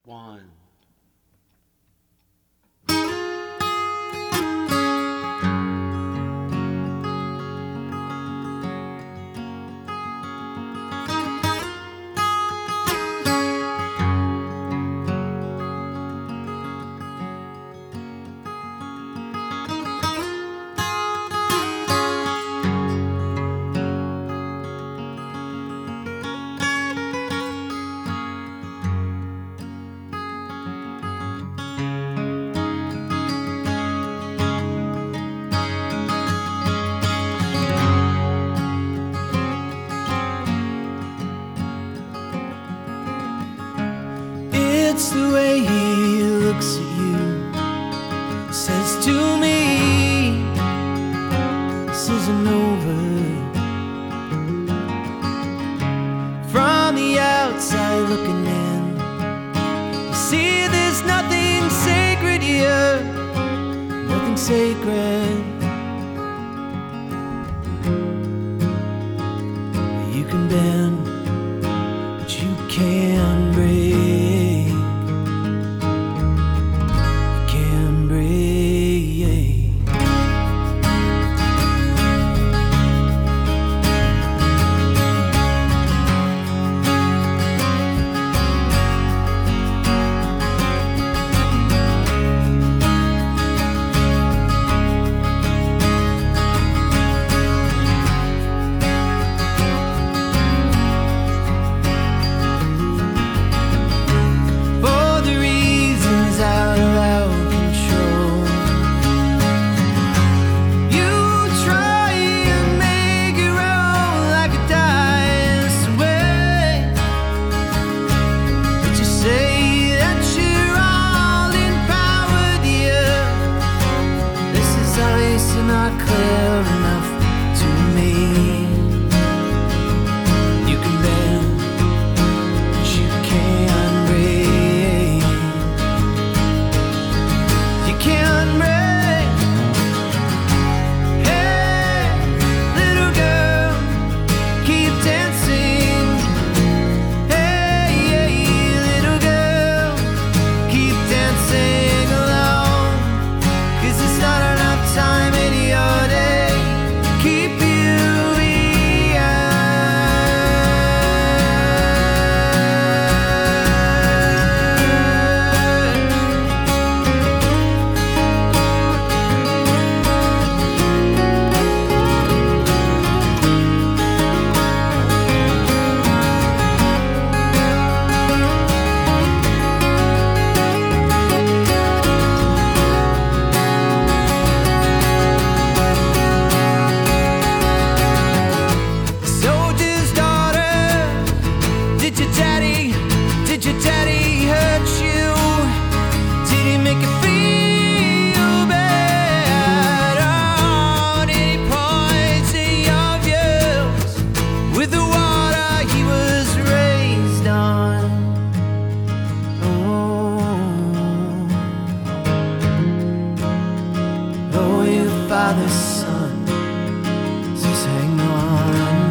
one. It's the way he looks at you, says to me, this isn't over. From the outside looking in, you see there's nothing sacred here, nothing sacred. You can bend, but you can't break. Not clear enough to me. You can bend, but you can't break. You can't break. Hey, little girl, keep dancing. Hey, little girl, keep dancing alone. 'Cause it's not enough time in your day, keep you here. Did your daddy hurt you? Did he make you feel bad? Oh, did he poison your views with the water he was raised on? Oh, your father's son says hang on.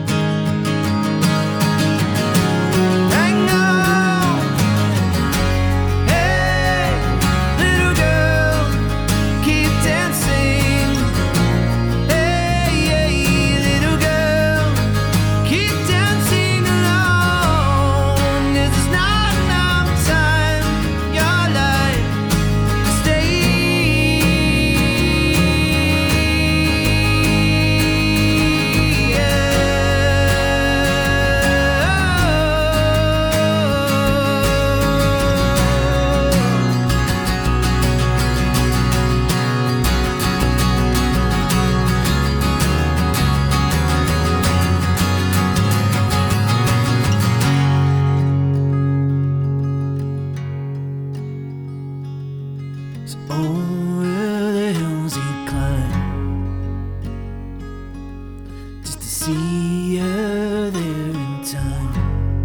Over the hills he'd climb just to see her there in time,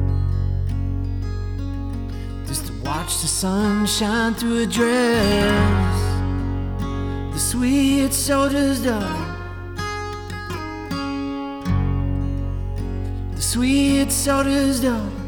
just to watch the sun shine through her dress, the sweet soldier's daughter, the sweet soldier's daughter.